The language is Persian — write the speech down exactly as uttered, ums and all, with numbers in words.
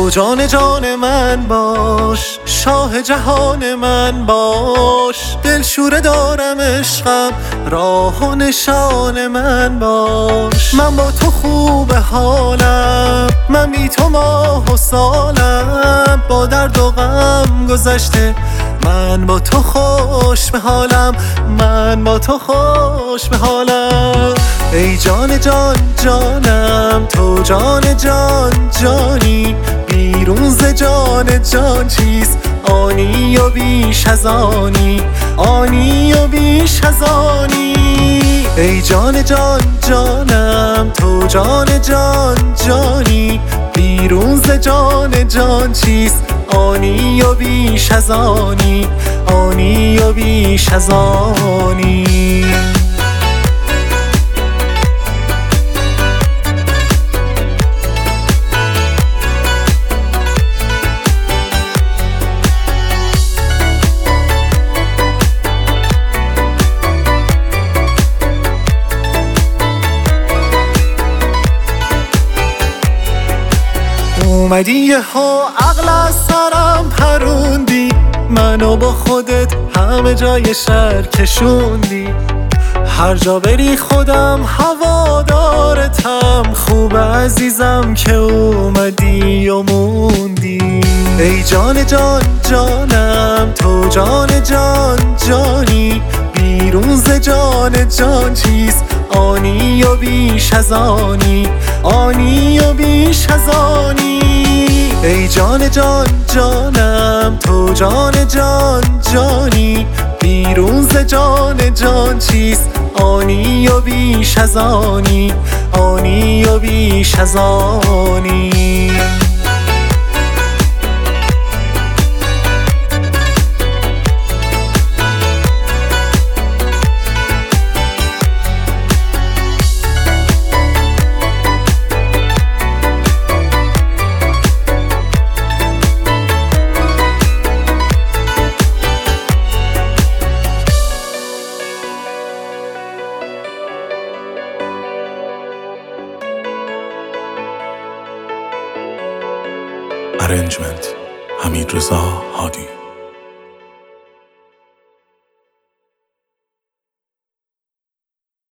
تو جان جان من باش، شاه جهان من باش، دلشوره دارم عشقم، راه و نشان من باش. من با تو خوب حالم، من بی تو ماه و سالم، با درد و غم گذشته من با تو خوش به حالم، من با تو خوش به حالم. ای جان جان جانم، تو جان جان جانی، بیرون ز جان جان چیست آنی و بیش از آنی، آنی و بیش از آنی. ای جان جان جانم، تو جان جان جانی، بیرون ز جان جان چیست آنی و بیش از آنی، آنی و بیش از آنی. اومدی یه ها عقل از سرم پروندی، منو با خودت همه جای شهر کشوندی. هر جا بری خودم هوادارتم، خوب عزیزم که اومدی و موندی. ای جان جان جانم، تو جان جان جانی، بیرون ز جان جان چیست آنی و بیش از آنی، آنی و بیش از آنی. ای جان جان جانم، تو جان جان جانی، بیرون ز جان جان چیست آنی و بیش از آنی، آنی و بیش از آنی. Arrangement حمیدرضا هادی.